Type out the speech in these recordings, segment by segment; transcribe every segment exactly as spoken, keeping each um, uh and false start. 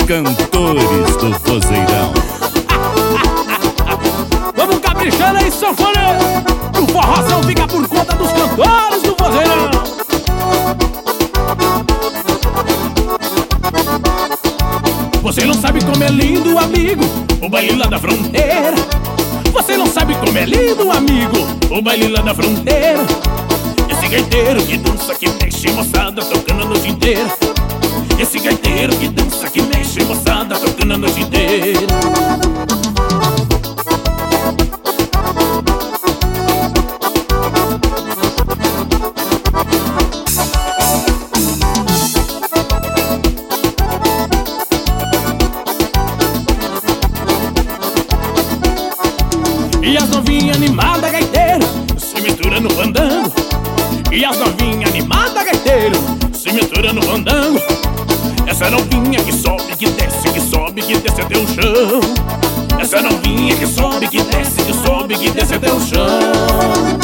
cantores do vozeirão. Vamos caprichando aí, sanfoneiro. O forrozão fica por conta dos cantores do vozeirão. Você não sabe como é lindo, amigo, o baile lá da fronteira. Você não sabe como é lindo, amigo, o baile lá da fronteira. Esse gaiteiro que dança, que mexe, moçada, tocando a noite inteira. Esse gaiteiro que dança, que mexe, moçada, tocando a noite inteira. E as novinhas animadas, gaiteiro, se mistura no fandango. E as novinhas animadas, gaiteiro, se mistura no fandango. Essa novinha que sobe, que desce, que sobe, que desce até o chão. Essa novinha que sobe, que desce, que sobe, que desce até o chão.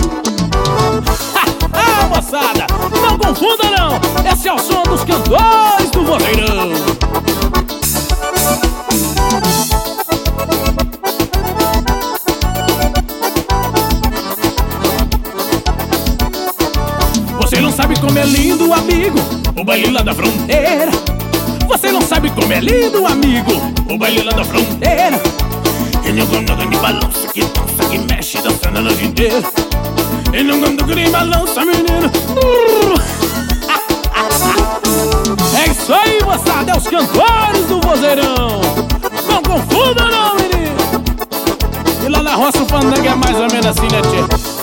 Ah, moçada, não confunda não, esse é o som dos cantores do vozeirão. Você não sabe como é lindo, amigo, o baile lá da fronteira. Você não sabe como é lindo, amigo, o baile lá da fronteira. Ele não gosta que balança, que dança, que mexe, dançando a noite inteira. Ele não gosta que balança, menino. É isso aí, moçada, é os cantores do vozeirão. Não confunda não, menino. E lá na roça o fandango é mais ou menos assim, né, tchê?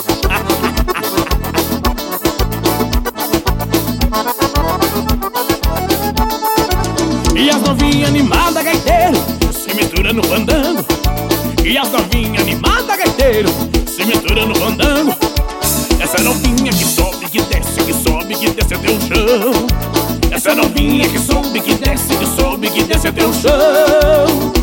E as novinhas animadas, gaiteiro, se mistura no fandango. E as novinhas animadas, gaiteiro, se mistura no fandango. Essa novinha que sobe, que desce, que sobe, que desce até o chão. Essa novinha que sobe, que desce, que sobe, que desce até o chão.